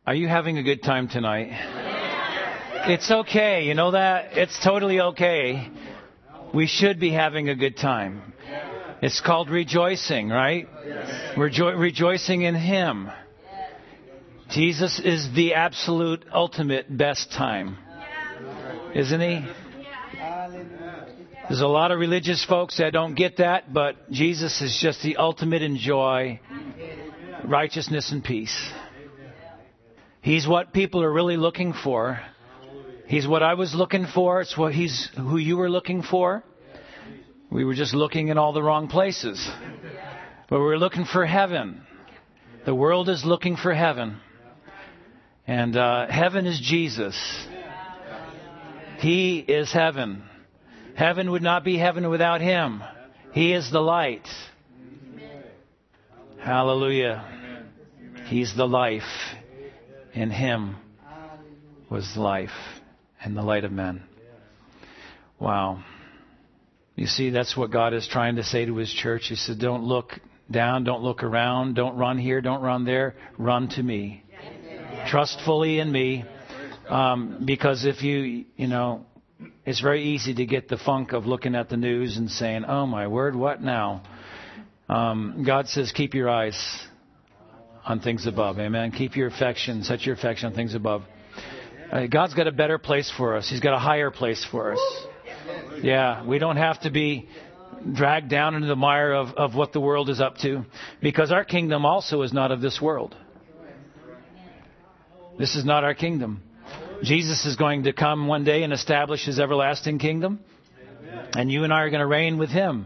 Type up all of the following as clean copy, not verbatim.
Are you having a good time tonight? It's okay. You know that? It's totally okay. We should be having a good time. It's called rejoicing, right? We're rejoicing in Him. Jesus is the absolute ultimate best time. Isn't He? There's a lot of religious folks that don't get that, but Jesus is just the ultimate in joy, righteousness, and peace. He's what people are really looking for. He's what I was looking for. It's what He's who you were looking for. We were just looking in all the wrong places. But we're looking for heaven. The world is looking for heaven. And heaven is Jesus. He is heaven. Heaven would not be heaven without Him. He is the light. Hallelujah. He's the life. In Him was life and the light of men. Wow. You see, that's what God is trying to say to His church. He said, don't look down, don't look around, don't run here, don't run there. Run to me. Trust fully in me. Because if you know, it's very easy to get the funk of looking at the news and saying, oh my word, what now? God says, keep your eyes on things above. Amen. Keep your affection, set your affection on things above. God's got a better place for us. He's got a higher place for us. Yeah, we don't have to be dragged down into the mire of what the world is up to, because our kingdom also is not of this world. This is not our kingdom. Jesus is going to come one day and establish His everlasting kingdom, and you and I are going to reign with Him.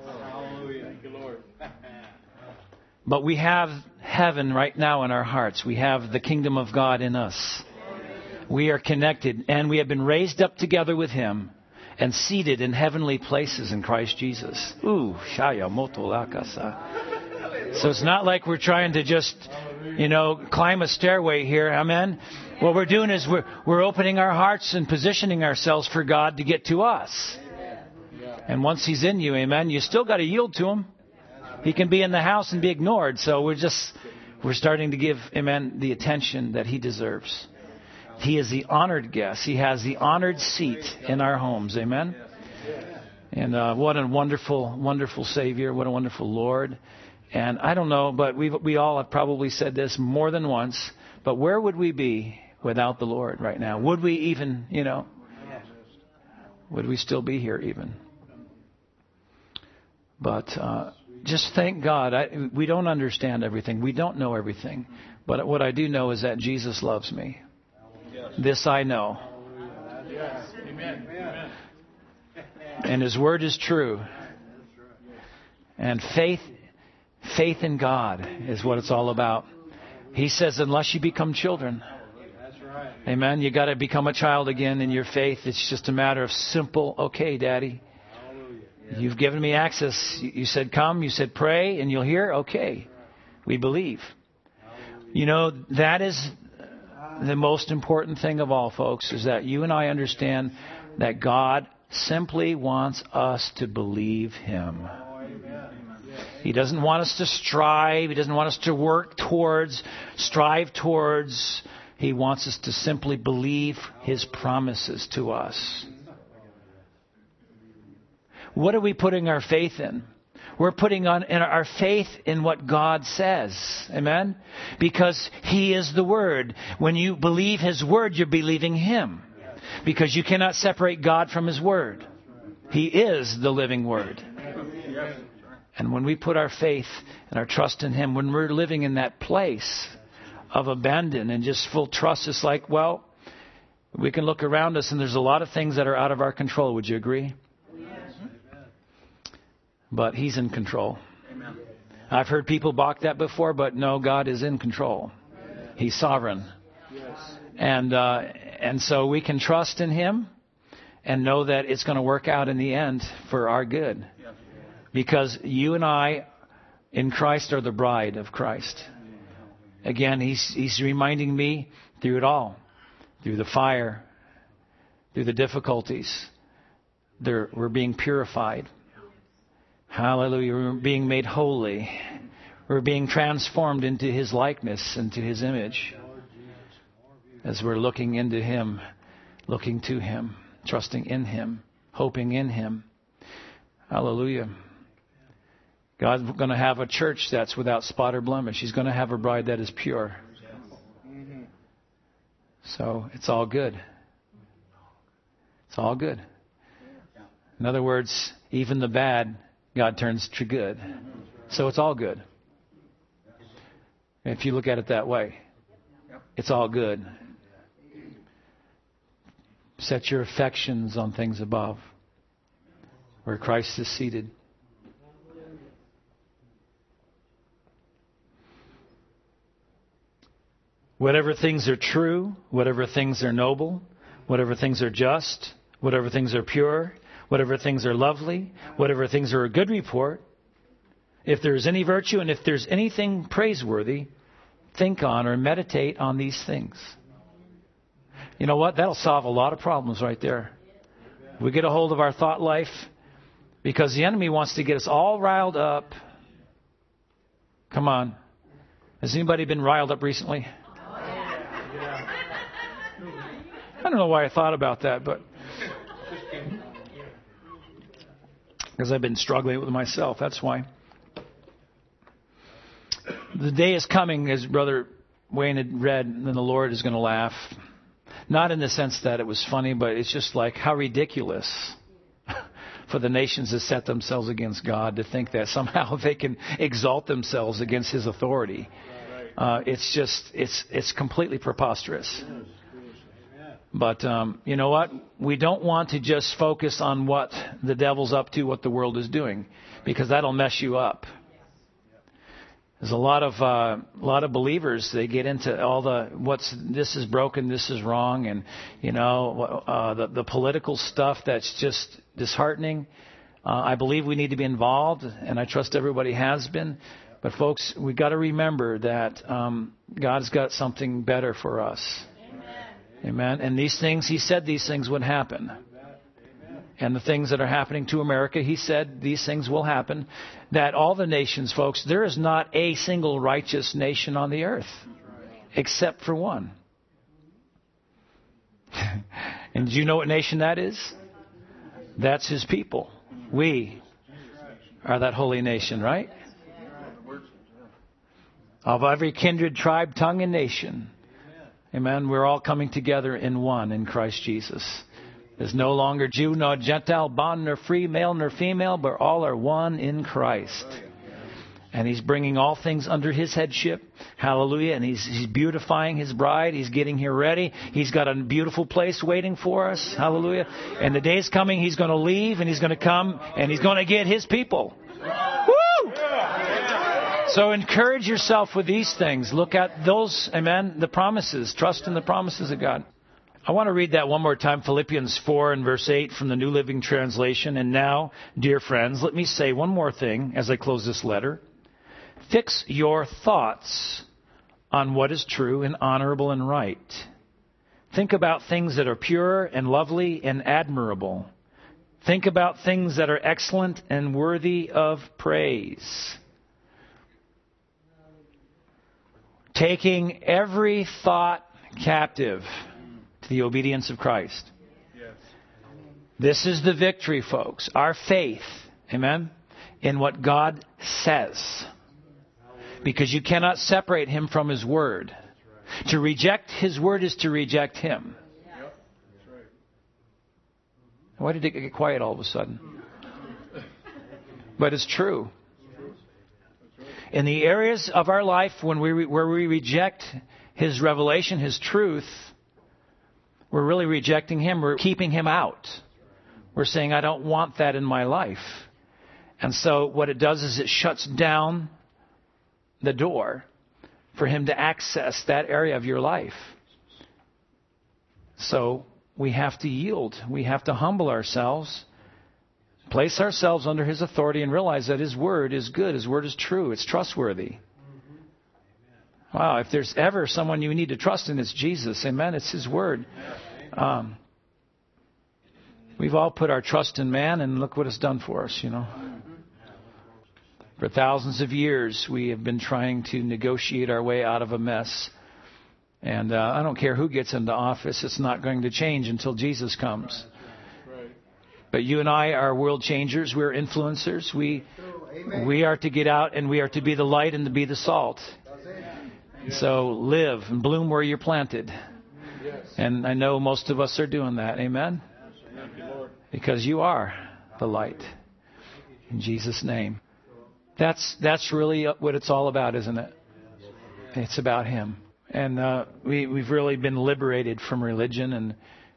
But we have heaven right now in our hearts. We have the kingdom of God in us. We are connected, and we have been raised up together with Him and seated in heavenly places in Christ Jesus. Ooh, Shaya Moto Lakasa. So it's not like we're trying to just, climb a stairway here. Amen. What we're doing is we're opening our hearts and positioning ourselves for God to get to us. And once He's in you, amen, you still got to yield to Him. He can be in the house and be ignored. So we're starting to give, amen, the attention that He deserves. He is the honored guest. He has the honored seat in our homes. Amen. And what a wonderful, wonderful Savior. What a wonderful Lord. And I don't know, but we all have probably said this more than once. But where would we be without the Lord right now? Would we even, would we still be here even? But just thank God. We don't understand everything. We don't know everything. But what I do know is that Jesus loves me. This I know. And His word is true. And faith in God is what it's all about. He says, unless you become children. Amen. You got to become a child again in your faith. It's just a matter of simple, okay, Daddy. You've given me access. You said come. You said pray, and you'll hear. Okay. We believe. That is the most important thing of all, folks, is that you and I understand that God simply wants us to believe Him. He doesn't want us to strive. He doesn't want us to work towards, strive towards. He wants us to simply believe His promises to us. What are we putting our faith in? We're putting in our faith in what God says. Amen? Because He is the Word. When you believe His Word, you're believing Him. Because you cannot separate God from His Word. He is the living Word. And when we put our faith and our trust in Him, when we're living in that place of abandon and just full trust, it's like, well, we can look around us and there's a lot of things that are out of our control. Would you agree? But He's in control. Amen. I've heard people balk that before, but no, God is in control. He's sovereign. Yes. And so we can trust in Him and know that it's going to work out in the end for our good. Because you and I in Christ are the bride of Christ. Again, He's reminding me through it all, through the fire, through the difficulties, we're being purified. Hallelujah. We're being made holy. We're being transformed into His likeness, into His image. as we're looking into Him, looking to Him, trusting in Him, hoping in Him. Hallelujah. God's going to have a church that's without spot or blemish. He's going to have a bride that is pure. So it's all good. It's all good. In other words, even the bad, God turns to good. So it's all good. If you look at it that way, it's all good. Set your affections on things above, where Christ is seated. Whatever things are true, whatever things are noble, whatever things are just, whatever things are pure, whatever things are lovely, whatever things are a good report, if there is any virtue and if there's anything praiseworthy, think on or meditate on these things. You know what? That'll solve a lot of problems right there. We get a hold of our thought life, because the enemy wants to get us all riled up. Come on. Has anybody been riled up recently? I don't know why I thought about that, but because I've been struggling with myself. That's why. The day is coming, as Brother Wayne had read, and the Lord is going to laugh. Not in the sense that it was funny, but it's just like how ridiculous for the nations to set themselves against God, to think that somehow they can exalt themselves against His authority. It's completely preposterous. But you know what? We don't want to just focus on what the devil's up to, what the world is doing, because that'll mess you up. There's a lot of believers. They get into all this is broken, this is wrong, and you know the political stuff that's just disheartening. I believe we need to be involved, and I trust everybody has been. But folks, we got to remember that God's got something better for us. Amen. And these things, He said these things would happen. And the things that are happening to America, He said these things will happen. That all the nations, folks, there is not a single righteous nation on the earth except for one. And do you know what nation that is? That's His people. We are that holy nation, right? Of every kindred, tribe, tongue, and nation. Amen. We're all coming together in one in Christ Jesus. There's no longer Jew nor Gentile, bond nor free, male nor female, but all are one in Christ. And He's bringing all things under His headship. Hallelujah. And He's beautifying His bride. He's getting her ready. He's got a beautiful place waiting for us. Hallelujah. And the day's coming, He's going to leave and He's going to come and He's going to get His people. Woo! So encourage yourself with these things. Look at those, amen, the promises. Trust in the promises of God. I want to read that one more time, Philippians 4 and verse 8 from the New Living Translation. And now, dear friends, let me say one more thing as I close this letter. Fix your thoughts on what is true and honorable and right. Think about things that are pure and lovely and admirable. Think about things that are excellent and worthy of praise. Taking every thought captive to the obedience of Christ. Yes. This is the victory, folks. Our faith, amen, in what God says. Because you cannot separate Him from His Word. To reject His Word is to reject Him. Why did it get quiet all of a sudden? But it's true. In the areas of our life where we reject His revelation, His truth, we're really rejecting Him. We're keeping Him out. We're saying, I don't want that in my life. And so what it does is it shuts down the door for Him to access that area of your life. So we have to yield. We have to humble ourselves. Place ourselves under His authority and realize that His Word is good. His Word is true. It's trustworthy. Wow, if there's ever someone you need to trust in, it's Jesus. Amen. It's His Word. We've all put our trust in man, and look what it's done for us, you know. For thousands of years, we have been trying to negotiate our way out of a mess. And I don't care who gets into office. It's not going to change until Jesus comes. But you and I are world changers. We're influencers. We are to get out and we are to be the light and to be the salt. So live and bloom where you're planted. And I know most of us are doing that. Amen? Because you are the light. In Jesus' name. That's really what it's all about, isn't it? It's about Him. And we've really been liberated from religion, and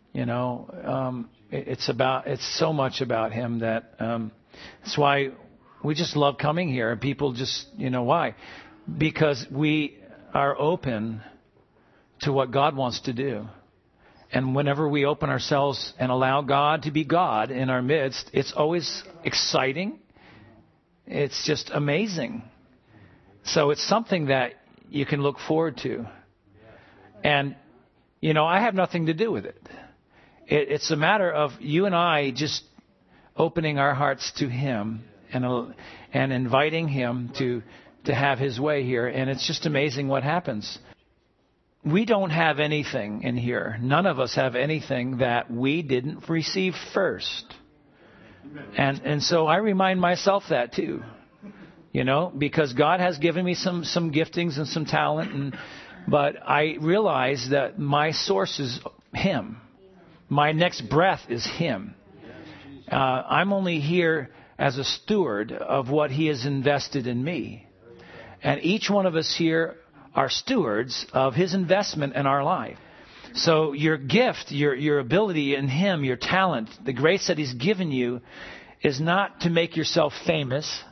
it's so much about Him that that's why we just love coming here. And people just, why? Because we are open to what God wants to do. And whenever we open ourselves and allow God to be God in our midst, it's always exciting. It's just amazing. So it's something that you can look forward to. And, I have nothing to do with it. It's a matter of you and I just opening our hearts to Him and inviting Him to have His way here. And it's just amazing what happens. We don't have anything in here. None of us have anything that we didn't receive first. And so I remind myself that too. Because God has given me some giftings and some talent, but I realize that my source is Him. My next breath is Him. I'm only here as a steward of what He has invested in me. And each one of us here are stewards of His investment in our life. So your gift, your ability in Him, your talent, the grace that He's given you is not to make yourself famous.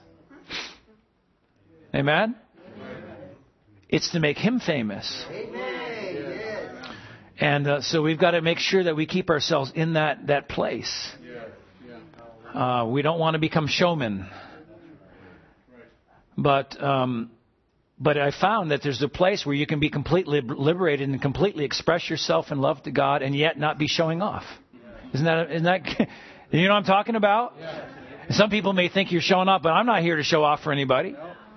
Amen? It's to make Him famous. And so we've got to make sure that we keep ourselves in that place. We don't want to become showmen. But I found that there's a place where you can be completely liberated and completely express yourself in love to God and yet not be showing off. Isn't that you know what I'm talking about? Some people may think you're showing off, but I'm not here to show off for anybody.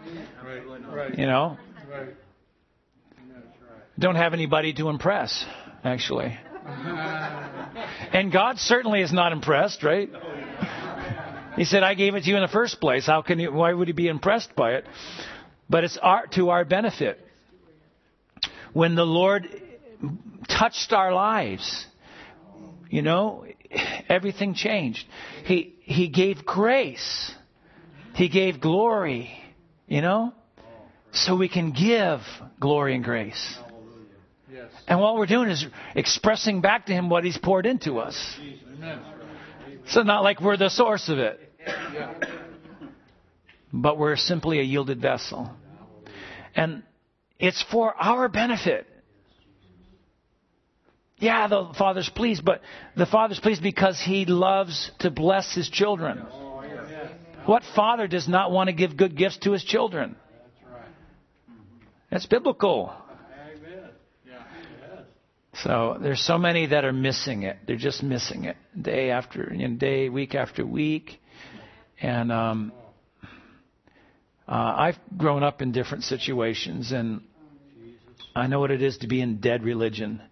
Don't have anybody to impress, actually. And God certainly is not impressed, right? He said, I gave it to you in the first place. Why would He be impressed by it? But it's to our benefit. When the Lord touched our lives, everything changed. He gave grace. He gave glory, so we can give glory and grace. And what we're doing is expressing back to Him what He's poured into us. So not like we're the source of it. But we're simply a yielded vessel. And it's for our benefit. Yeah, the Father's pleased, but the Father's pleased because He loves to bless His children. What father does not want to give good gifts to his children? That's biblical. So there's so many that are missing it. They're just missing it day after day, week after week. And I've grown up in different situations, and I know what it is to be in dead religion.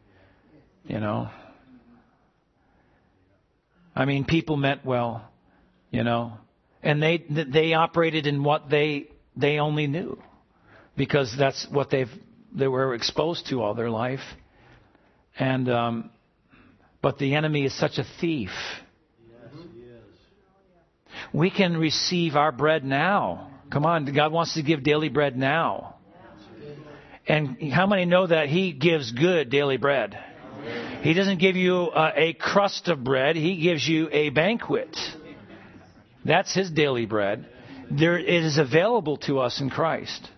I mean, people meant well, and they operated in what they only knew, because that's what they were exposed to all their life. And but the enemy is such a thief. We can receive our bread now. Come on, God wants to give daily bread now. And how many know that He gives good daily bread? He doesn't give you a crust of bread. He gives you a banquet. That's His daily bread. It is available to us in Christ.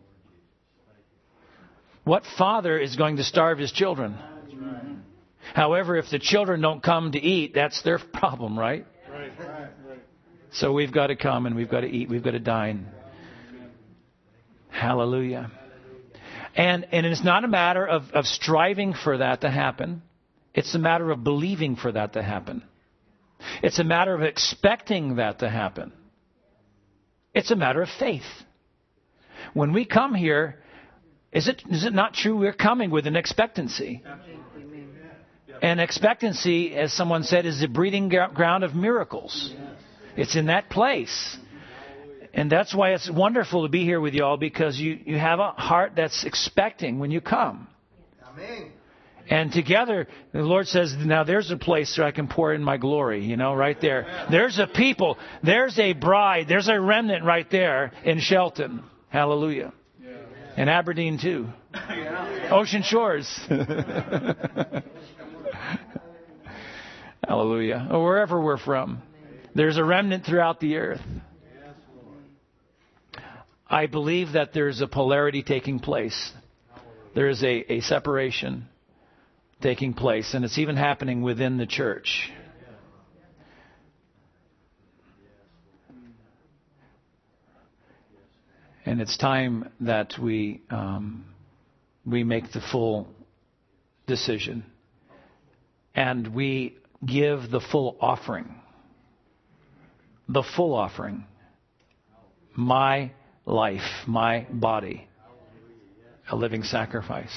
What father is going to starve his children? However, if the children don't come to eat, that's their problem, right? So we've got to come and we've got to eat. We've got to dine. Hallelujah. And it's not a matter of striving for that to happen. It's a matter of believing for that to happen. It's a matter of expecting that to happen. It's a matter of faith. When we come here, Is it not true we're coming with an expectancy? And expectancy, as someone said, is the breeding ground of miracles. It's in that place. And that's why it's wonderful to be here with you all, because you have a heart that's expecting when you come. Amen. And together, the Lord says, now there's a place where I can pour in my glory, right there. There's a people, there's a bride, there's a remnant right there in Shelton. Hallelujah. And Aberdeen too. Ocean Shores. Hallelujah. Or wherever we're from. There's a remnant throughout the earth. I believe that there's a polarity taking place. There is a separation taking place, and it's even happening within the church. And it's time that we make the full decision, and we give the full offering. The full offering. My life, my body, a living sacrifice.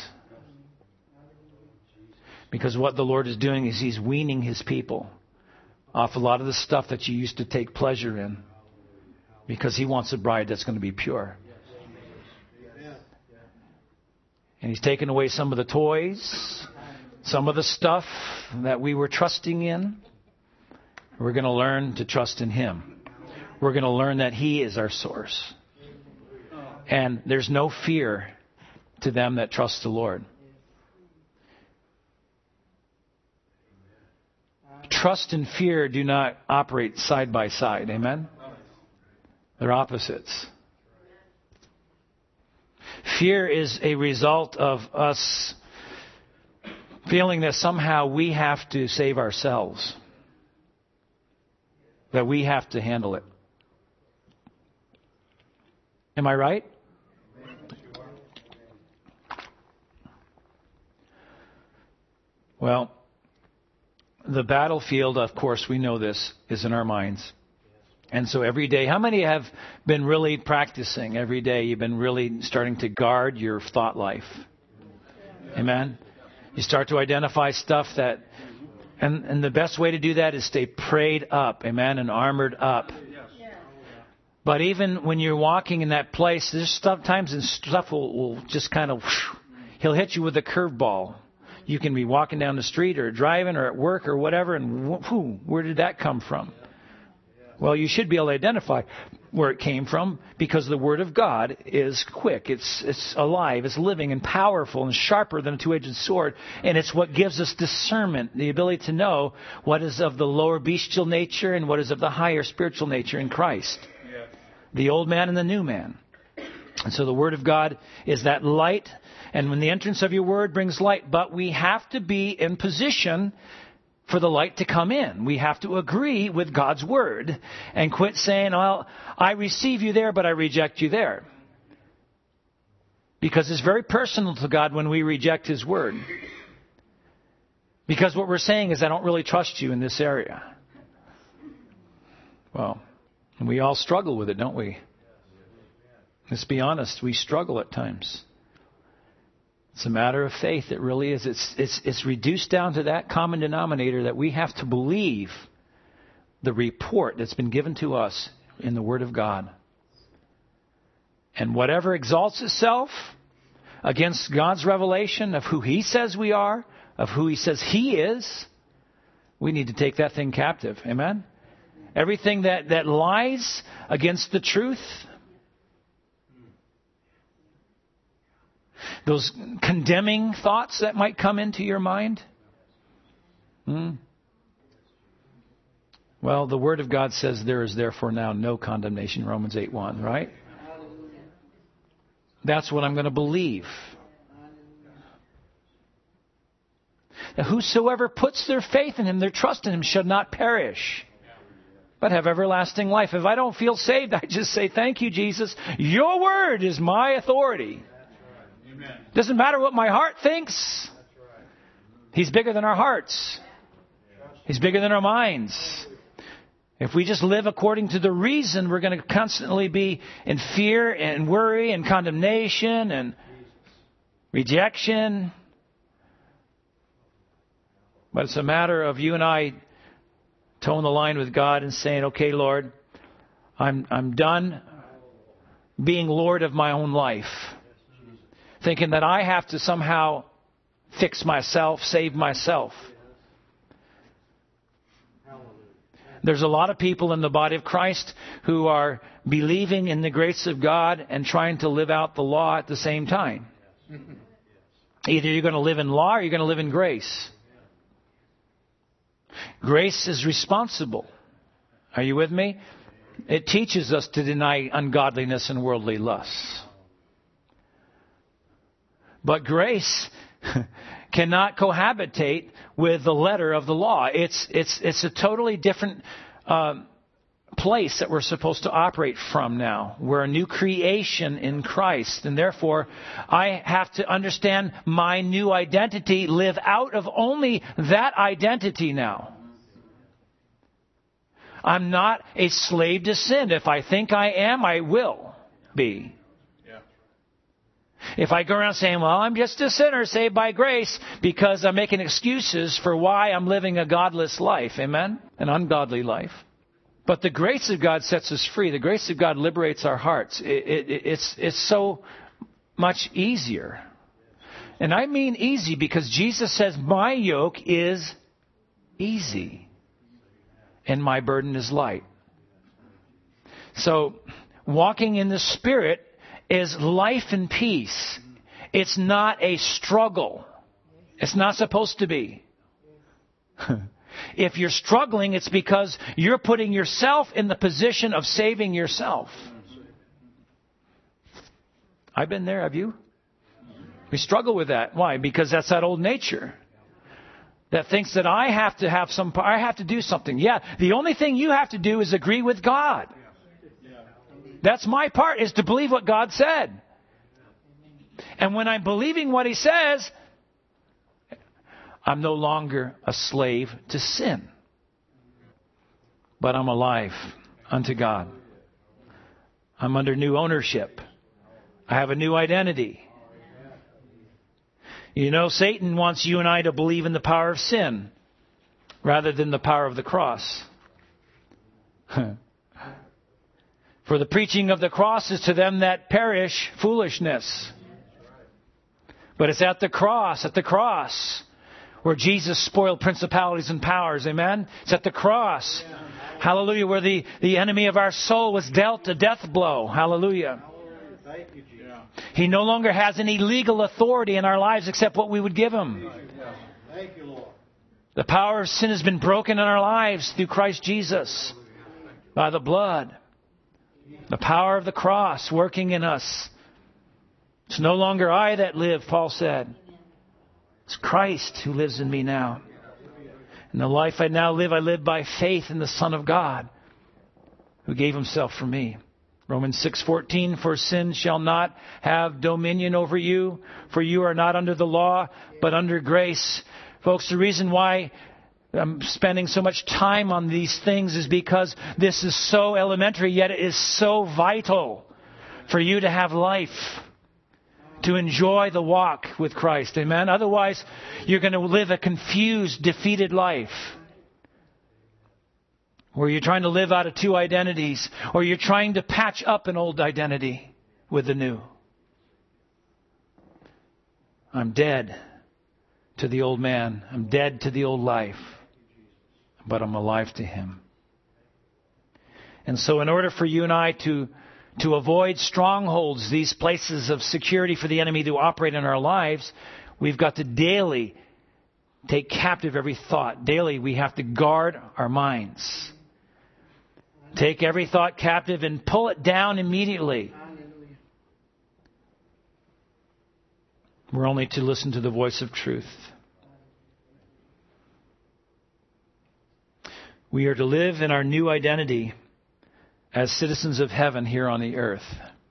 Because what the Lord is doing is He's weaning His people off a lot of the stuff that you used to take pleasure in. Because He wants a bride that's going to be pure. And He's taken away some of the toys, some of the stuff that we were trusting in. We're going to learn to trust in Him. We're going to learn that He is our source. And there's no fear to them that trust the Lord. Trust and fear do not operate side by side. Amen? They're opposites. Fear is a result of us feeling that somehow we have to save ourselves. That we have to handle it. Am I right? Well, the battlefield, of course, we know this, is in our minds. And so every day, how many have been really practicing every day? You've been really starting to guard your thought life. Amen? You start to identify stuff that, and the best way to do that is stay prayed up, amen, and armored up. But even when you're walking in that place, there's times and stuff will just kind of, he'll hit you with a curveball. You can be walking down the street or driving or at work or whatever, and where did that come from? Well, you should be able to identify where it came from, because the Word of God is quick. It's alive. It's living and powerful and sharper than a two-edged sword. And it's what gives us discernment, the ability to know what is of the lower bestial nature and what is of the higher spiritual nature in Christ. Yeah. The old man and the new man. And so the Word of God is that light. And when the entrance of your Word brings light, but we have to be in position for the light to come in. We have to agree with God's Word and quit saying, well, I receive you there, but I reject you there. Because it's very personal to God when we reject His Word. Because what we're saying is, I don't really trust you in this area. Well, we all struggle with it, don't we? Let's be honest, we struggle at times. It's a matter of faith. It really is. It's reduced down to that common denominator that we have to believe the report that's been given to us in the Word of God. And whatever exalts itself against God's revelation of who He says we are, of who He says He is, we need to take that thing captive. Amen? Everything that lies against the truth, those condemning thoughts that might come into your mind. Well, the Word of God says there is therefore now no condemnation, Romans 8:1, right? That's what I'm going to believe. Now, whosoever puts their faith in Him, their trust in Him, shall not perish, but have everlasting life. If I don't feel saved, I just say, thank you, Jesus. Your Word is my authority. Doesn't matter what my heart thinks. He's bigger than our hearts. He's bigger than our minds. If we just live according to the reason, we're going to constantly be in fear and worry and condemnation. And rejection. But it's a matter of you and I toeing the line with God and saying, okay, Lord, I'm done being Lord of my own life. Thinking that I have to somehow fix myself, save myself. There's a lot of people in the body of Christ who are believing in the grace of God and trying to live out the law at the same time. Either you're going to live in law or you're going to live in grace. Grace is responsible. Are you with me? It teaches us to deny ungodliness and worldly lusts. But grace cannot cohabitate with the letter of the law. It's a totally different place that we're supposed to operate from now. We're a new creation in Christ, and therefore I have to understand my new identity, live out of only that identity now. I'm not a slave to sin. If I think I am, I will be. If I go around saying, well, I'm just a sinner saved by grace, because I'm making excuses for why I'm living a godless life. Amen? An ungodly life. But the grace of God sets us free. The grace of God liberates our hearts. It's so much easier. And I mean easy because Jesus says, my yoke is easy and my burden is light. So walking in the Spirit is life and peace. It's not a struggle. It's not supposed to be. If you're struggling, it's because you're putting yourself in the position of saving yourself. I've been there, have you? We struggle with that. Why? Because that's that old nature that thinks that I have to do something. Yeah, the only thing you have to do is agree with God. That's my part, is to believe what God said. And when I'm believing what He says, I'm no longer a slave to sin. But I'm alive unto God. I'm under new ownership. I have a new identity. You know, Satan wants you and I to believe in the power of sin rather than the power of the cross. For the preaching of the cross is to them that perish foolishness. But it's at the cross, where Jesus spoiled principalities and powers. Amen? It's at the cross. Hallelujah. Where the enemy of our soul was dealt a death blow. Hallelujah. He no longer has any legal authority in our lives except what we would give him. The power of sin has been broken in our lives through Christ Jesus by the blood. The power of the cross working in us. It's no longer I that live, Paul said. It's Christ who lives in me now. And the life I now live, I live by faith in the Son of God who gave Himself for me. Romans 6:14, for sin shall not have dominion over you, for you are not under the law, but under grace. Folks, the reason why I'm spending so much time on these things is because this is so elementary, yet it is so vital for you to have life, to enjoy the walk with Christ. Amen? Otherwise, you're going to live a confused, defeated life, where you're trying to live out of two identities, or you're trying to patch up an old identity with the new. I'm dead to the old man. I'm dead to the old life. But I'm alive to Him. And so in order for you and I to avoid strongholds, these places of security for the enemy to operate in our lives, we've got to daily take captive every thought. Daily we have to guard our minds. Take every thought captive and pull it down immediately. We're only to listen to the voice of truth. We are to live in our new identity as citizens of heaven here on the earth.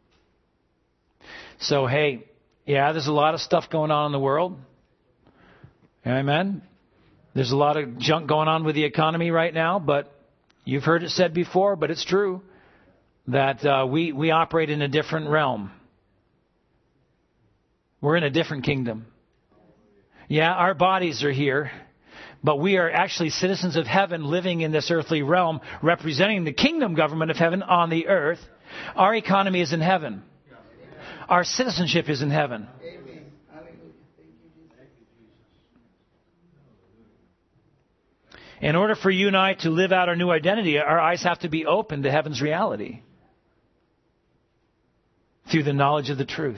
So, hey, yeah, there's a lot of stuff going on in the world. Amen. There's a lot of junk going on with the economy right now, but you've heard it said before, but it's true, that we operate in a different realm. We're in a different kingdom. Yeah, our bodies are here, but we are actually citizens of heaven living in this earthly realm, representing the kingdom government of heaven on the earth. Our economy is in heaven. Our citizenship is in heaven. In order for you and I to live out our new identity, our eyes have to be open to heaven's reality through the knowledge of the truth.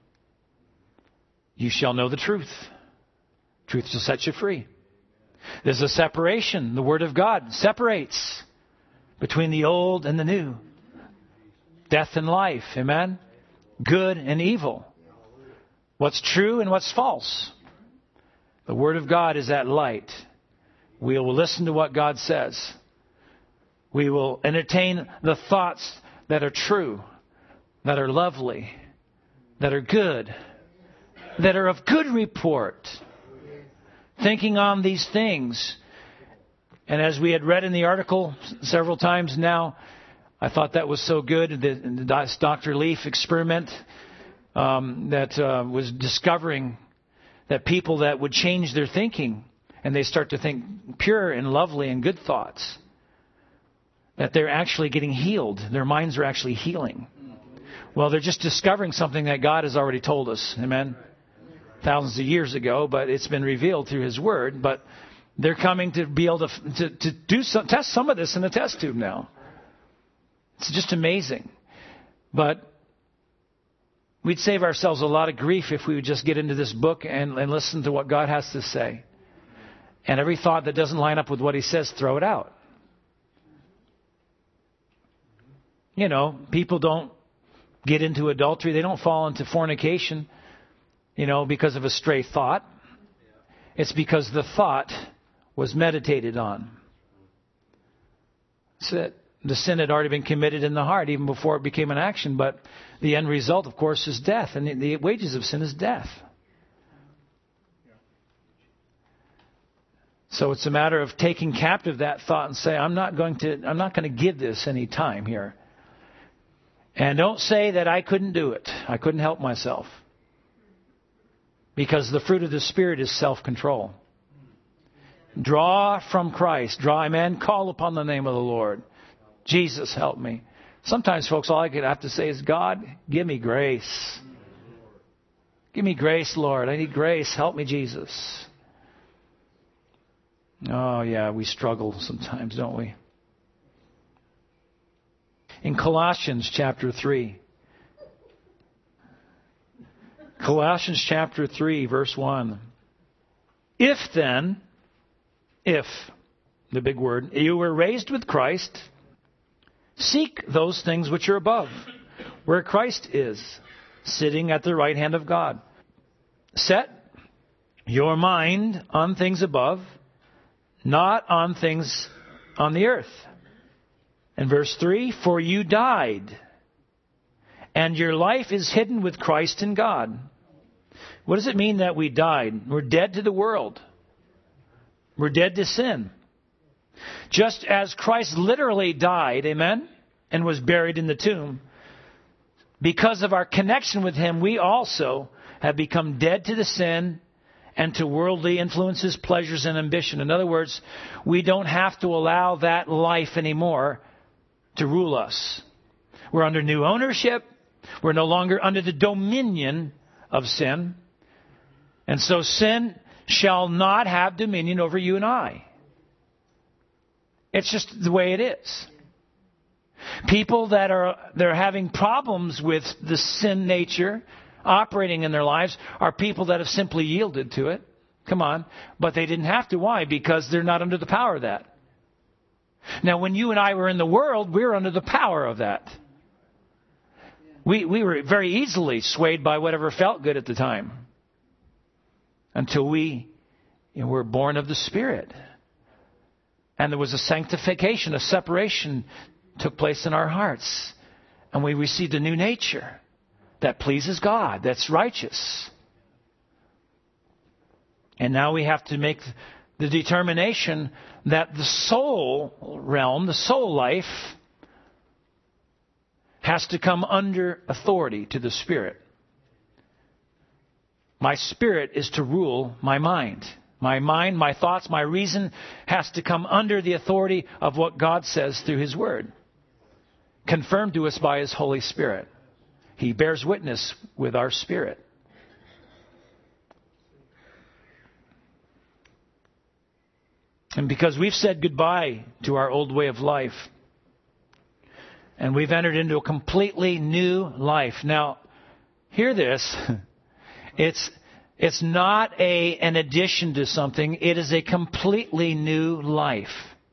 You shall know the truth. Truth shall set you free. There's a separation. The Word of God separates between the old and the new. Death and life. Amen? Good and evil. What's true and what's false. The Word of God is that light. We will listen to what God says. We will entertain the thoughts that are true, that are lovely, that are good, that are of good report. Thinking on these things. And as we had read in the article several times now, I thought that was so good. The Dr. Leaf experiment that was discovering that people that would change their thinking and they start to think pure and lovely and good thoughts, that they're actually getting healed. Their minds are actually healing. Well, they're just discovering something that God has already told us. Amen? Thousands of years ago, but it's been revealed through His Word. But they're coming to be able to test some of this in the test tube now. It's just amazing. But we'd save ourselves a lot of grief if we would just get into this book and listen to what God has to say. And every thought that doesn't line up with what He says, throw it out. You know, people don't get into adultery. They don't fall into fornication, because of a stray thought. It's because the thought was meditated on. So the sin had already been committed in the heart even before it became an action. But the end result, of course, is death. And the wages of sin is death. So it's a matter of taking captive that thought and say, I'm not going to give this any time here. And don't say that I couldn't do it. I couldn't help myself. Because the fruit of the Spirit is self-control. Draw from Christ. Amen. Call upon the name of the Lord. Jesus, help me. Sometimes, folks, all I have to say is, God, give me grace. Give me grace, Lord. I need grace. Help me, Jesus. Oh, yeah, we struggle sometimes, don't we? In Colossians chapter 3. Colossians chapter 3, verse 1. If, the big word, you were raised with Christ, seek those things which are above, where Christ is, sitting at the right hand of God. Set your mind on things above, not on things on the earth. And verse 3, for you died, and your life is hidden with Christ in God. What does it mean that we died? We're dead to the world. We're dead to sin. Just as Christ literally died, amen, and was buried in the tomb, because of our connection with Him, we also have become dead to the sin and to worldly influences, pleasures, and ambition. In other words, we don't have to allow that life anymore to rule us. We're under new ownership. We're no longer under the dominion of sin. And so sin shall not have dominion over you and I. It's just the way it is. People they're having problems with the sin nature operating in their lives are people that have simply yielded to it. Come on. But they didn't have to. Why? Because they're not under the power of that. Now, when you and I were in the world, we were under the power of that. We were very easily swayed by whatever felt good at the time. Until we were born of the Spirit. And there was a sanctification, a separation took place in our hearts. And we received a new nature that pleases God, that's righteous. And now we have to make the determination that the soul realm, the soul life, has to come under authority to the Spirit. My spirit is to rule my mind. My mind, my thoughts, my reason has to come under the authority of what God says through His Word, confirmed to us by His Holy Spirit. He bears witness with our spirit. And because we've said goodbye to our old way of life, and we've entered into a completely new life. Now, hear this. It's not an addition to something. It is a completely new life.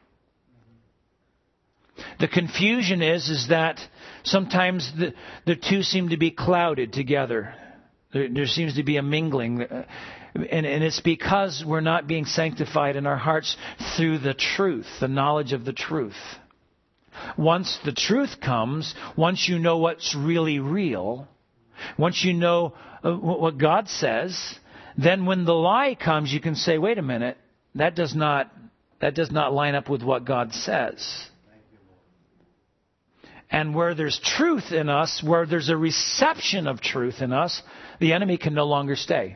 The confusion is that sometimes the two seem to be clouded together. There seems to be a mingling. And it's because we're not being sanctified in our hearts through the truth, the knowledge of the truth. Once the truth comes, once you know what's really real, once you know what God says, then when the lie comes, you can say, wait a minute, that does not line up with what God says. And where there's truth in us, where there's a reception of truth in us, the enemy can no longer stay.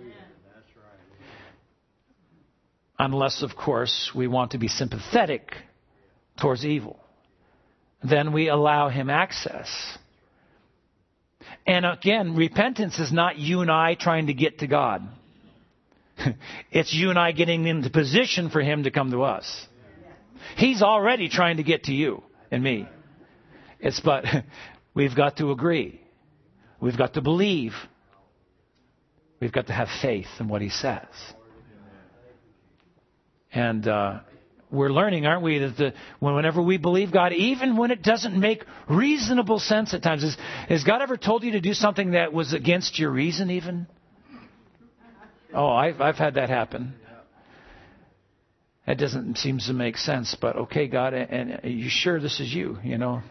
Unless, of course, we want to be sympathetic towards evil. Then we allow him access. And again, repentance is not you and I trying to get to God. It's you and I getting into position for him to come to us. He's already trying to get to you and me. But we've got to agree. We've got to believe. We've got to have faith in what he says. And we're learning, aren't we, that whenever we believe God, even when it doesn't make reasonable sense at times, has God ever told you to do something that was against your reason even? Oh, I've had that happen. That doesn't seem to make sense, but okay, God, and are you sure this is you, you know?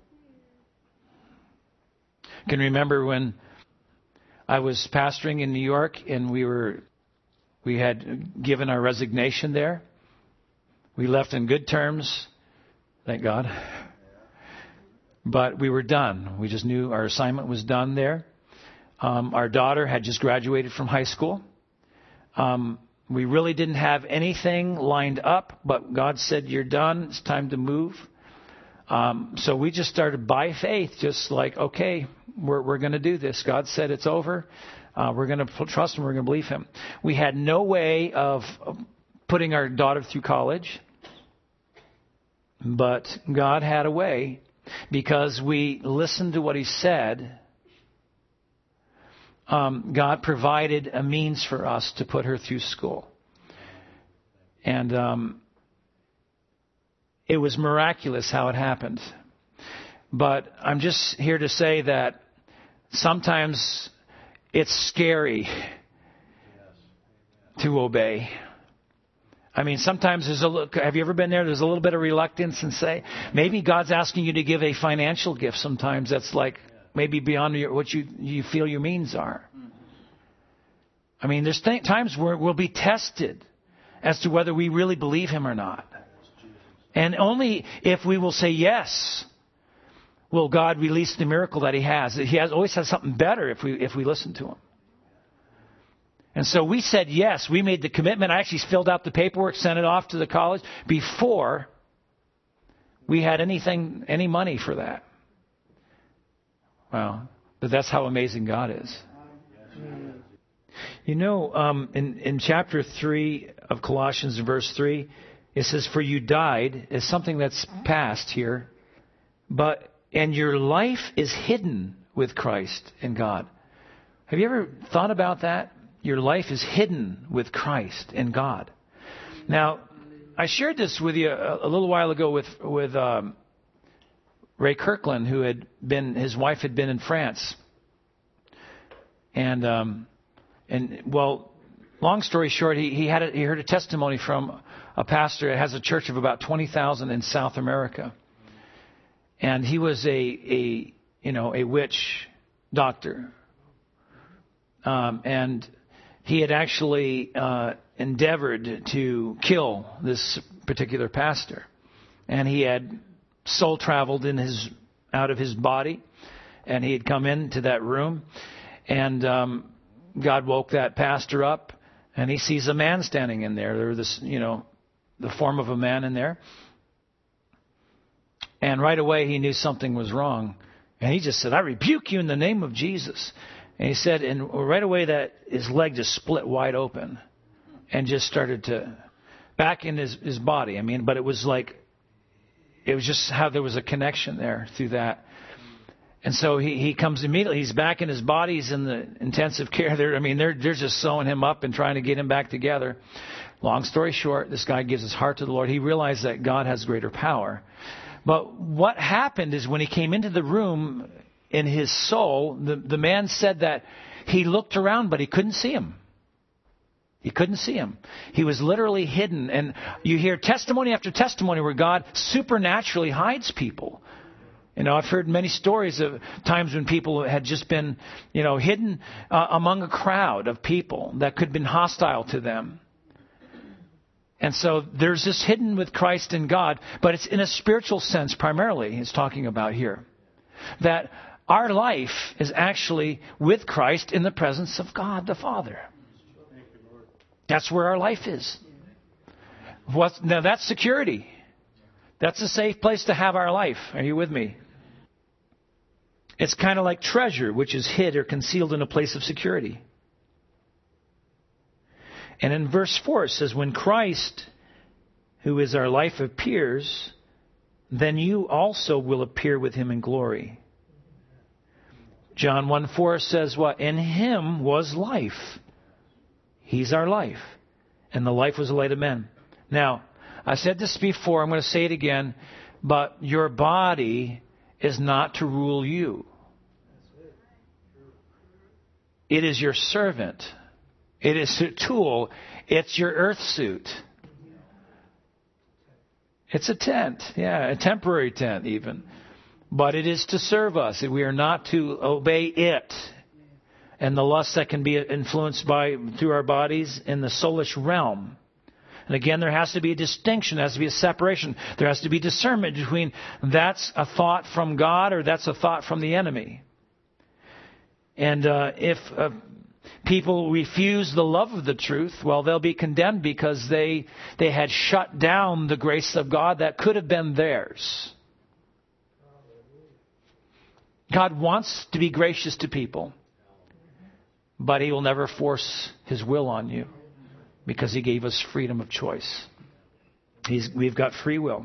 I can remember when I was pastoring in New York and we had given our resignation there. We left in good terms, thank God. But we were done. We just knew our assignment was done there. Our daughter had just graduated from high school. We really didn't have anything lined up, but God said, you're done. It's time to move. So we just started by faith, just like, okay, we're going to do this. God said it's over. We're going to trust him. We're going to believe him. We had no way of putting our daughter through college, but God had a way because we listened to what he said. God provided a means for us to put her through school. And it was miraculous how it happened. But I'm just here to say that sometimes it's scary to obey. I mean, sometimes have you ever been there? There's a little bit of reluctance and say, maybe God's asking you to give a financial gift sometimes that's like maybe beyond what you feel your means are. I mean, there's times where we'll be tested as to whether we really believe him or not. And only if we will say yes will God release the miracle that he has. He always has something better if we listen to him. And so we said yes. We made the commitment. I actually filled out the paperwork, sent it off to the college before we had any money for that. Wow. But that's how amazing God is. You know, in chapter 3 of Colossians, verse 3, it says, for you died, is something that's past here, and your life is hidden with Christ in God. Have you ever thought about that? Your life is hidden with Christ in God. Now, I shared this with you a little while ago with Ray Kirkland, his wife had been in France. And long story short, he heard a testimony from a pastor that has a church of about 20,000 in South America. And he was a witch doctor. And he had actually endeavored to kill this particular pastor. And he had soul traveled out of his body. And he had come into that room. And God woke that pastor up, and he sees a man standing in there. There's this, the form of a man in there. And right away he knew something was wrong. And he just said, "I rebuke you in the name of Jesus." And he said, and right away that his leg just split wide open and just started to back in his body. I mean, but it was just how there was a connection there through that. And so he comes immediately. He's back in his body. He's in the intensive care there. I mean, they're just sewing him up and trying to get him back together. Long story short, this guy gives his heart to the Lord. He realized that God has greater power. But what happened is when he came into the room in his soul, the man said that he looked around, but he couldn't see him. He couldn't see him. He was literally hidden. And you hear testimony after testimony where God supernaturally hides people. I've heard many stories of times when people had just been, hidden among a crowd of people that could have been hostile to them. And so there's this hidden with Christ and God, but it's in a spiritual sense primarily he's talking about here. That our life is actually with Christ in the presence of God the Father. That's where our life is. Now that's security. That's a safe place to have our life. Are you with me? It's kind of like treasure, which is hid or concealed in a place of security. And in verse 4 it says, when Christ, who is our life, appears, then you also will appear with him in glory. John 1:4 says what? In him was life. He's our life. And the life was the light of men. Now, I said this before, I'm going to say it again, but your body is not to rule you. It is your servant. It is a tool. It's your earth suit. It's a tent. Yeah, a temporary tent even. But it is to serve us. We are not to obey it. And the lust that can be influenced through our bodies in the soulish realm. And again, there has to be a distinction. There has to be a separation. There has to be discernment between that's a thought from God or that's a thought from the enemy. And if people refuse the love of the truth, well, they'll be condemned because they had shut down the grace of God that could have been theirs. God wants to be gracious to people, but He will never force His will on you because He gave us freedom of choice. We've got free will.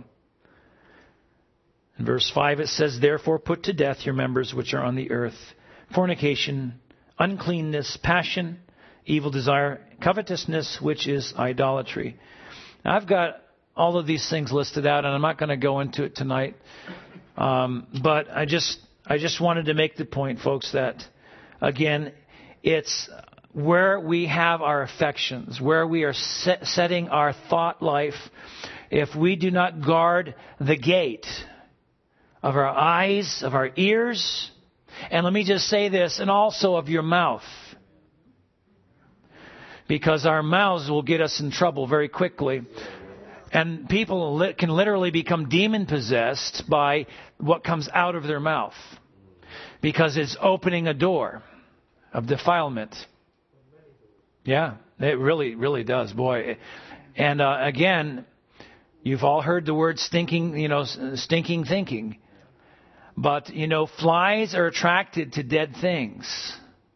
In verse 5 it says, therefore put to death your members which are on the earth, fornication, uncleanness, passion, evil desire, covetousness, which is idolatry. Now, I've got all of these things listed out, and I'm not going to go into it tonight. But I just wanted to make the point, folks, that, again, it's where we have our affections, where we are setting our thought life. If we do not guard the gate of our eyes, of our ears, and let me just say this, and also of your mouth. Because our mouths will get us in trouble very quickly. And people can literally become demon-possessed by what comes out of their mouth. Because it's opening a door of defilement. Yeah, it really, really does, boy. And again, you've all heard the word stinking thinking. But, flies are attracted to dead things.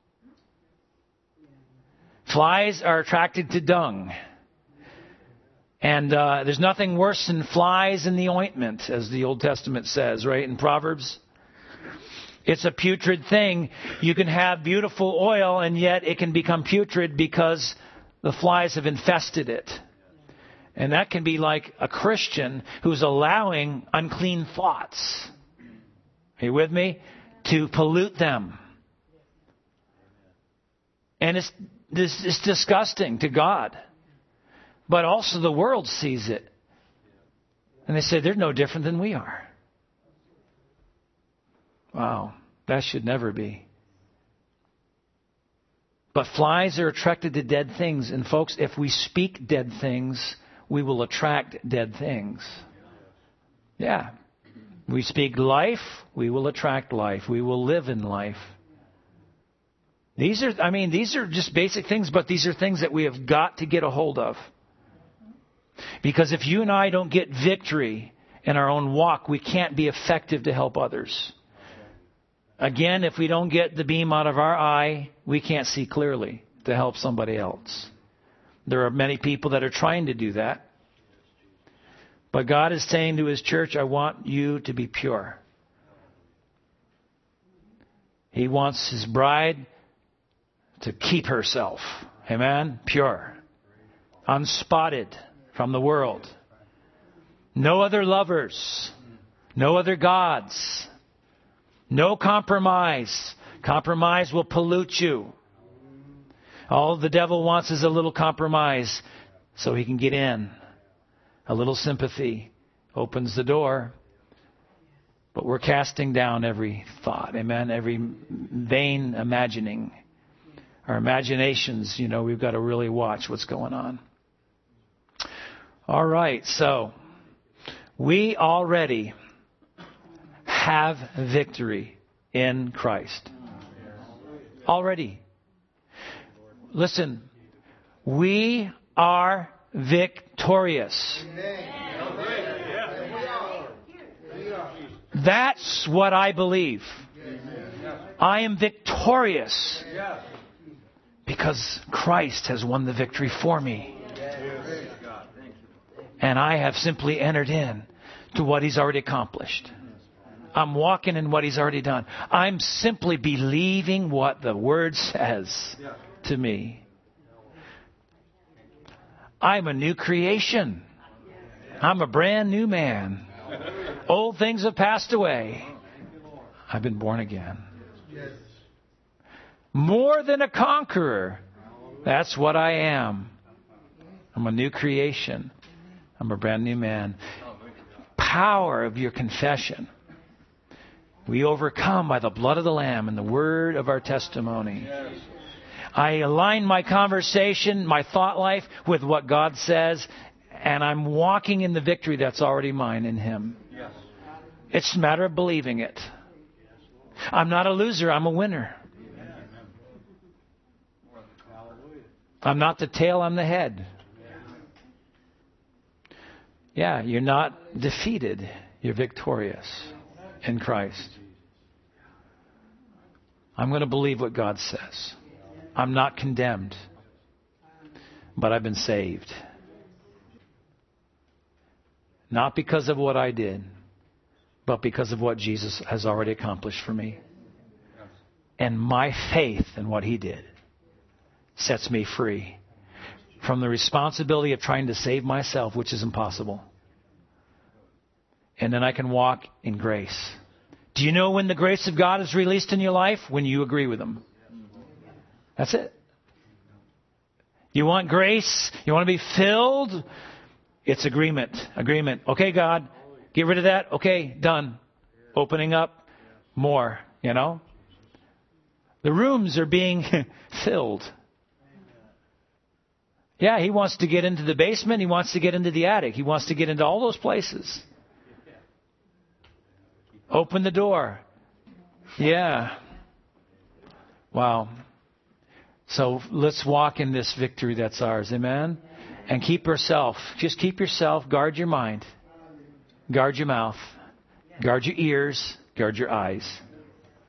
Flies are attracted to dung. And there's nothing worse than flies in the ointment, as the Old Testament says, right, in Proverbs. It's a putrid thing. You can have beautiful oil, and yet it can become putrid because the flies have infested it. And that can be like a Christian who's allowing unclean thoughts. Are you with me? To pollute them. And it's disgusting to God. But also the world sees it. And they say they're no different than we are. Wow, that should never be. But flies are attracted to dead things. And folks, if we speak dead things, we will attract dead things. Yeah. We speak life, we will attract life. We will live in life. These are just basic things, but these are things that we have got to get a hold of. Because if you and I don't get victory in our own walk, we can't be effective to help others. Again, if we don't get the beam out of our eye, we can't see clearly to help somebody else. There are many people that are trying to do that. But God is saying to His church, I want you to be pure. He wants His bride to keep herself. Amen? Pure. Unspotted from the world. No other lovers. No other gods. No compromise. Compromise will pollute you. All the devil wants is a little compromise so he can get in. A little sympathy opens the door. But we're casting down every thought. Amen? Every vain imagining. Our imaginations, we've got to really watch what's going on. All right, so we already have victory in Christ. Already. Listen, we are victorious. That's what I believe. I am victorious because Christ has won the victory for me. And I have simply entered in to what He's already accomplished. I'm walking in what He's already done. I'm simply believing what the Word says to me. I'm a new creation. I'm a brand new man. Old things have passed away. I've been born again. More than a conqueror. That's what I am. I'm a new creation. I'm a brand new man. Power of your confession. We overcome by the blood of the Lamb and the word of our testimony. I align my conversation, my thought life with what God says, and I'm walking in the victory that's already mine in Him. It's a matter of believing it. I'm not a loser, I'm a winner. I'm not the tail, I'm the head. Yeah, you're not defeated. You're victorious in Christ. I'm going to believe what God says. I'm not condemned, but I've been saved. Not because of what I did, but because of what Jesus has already accomplished for me. And my faith in what He did sets me free from the responsibility of trying to save myself, which is impossible. And then I can walk in grace. Do you know when the grace of God is released in your life? When you agree with Him. That's it. You want grace? You want to be filled? It's agreement. Agreement. Okay, God, get rid of that. Okay, done. Opening up more, The rooms are being filled. Yeah, He wants to get into the basement. He wants to get into the attic. He wants to get into all those places. Open the door. Yeah. Wow. So let's walk in this victory that's ours. Amen? And keep yourself. Just keep yourself. Guard your mind. Guard your mouth. Guard your ears. Guard your eyes.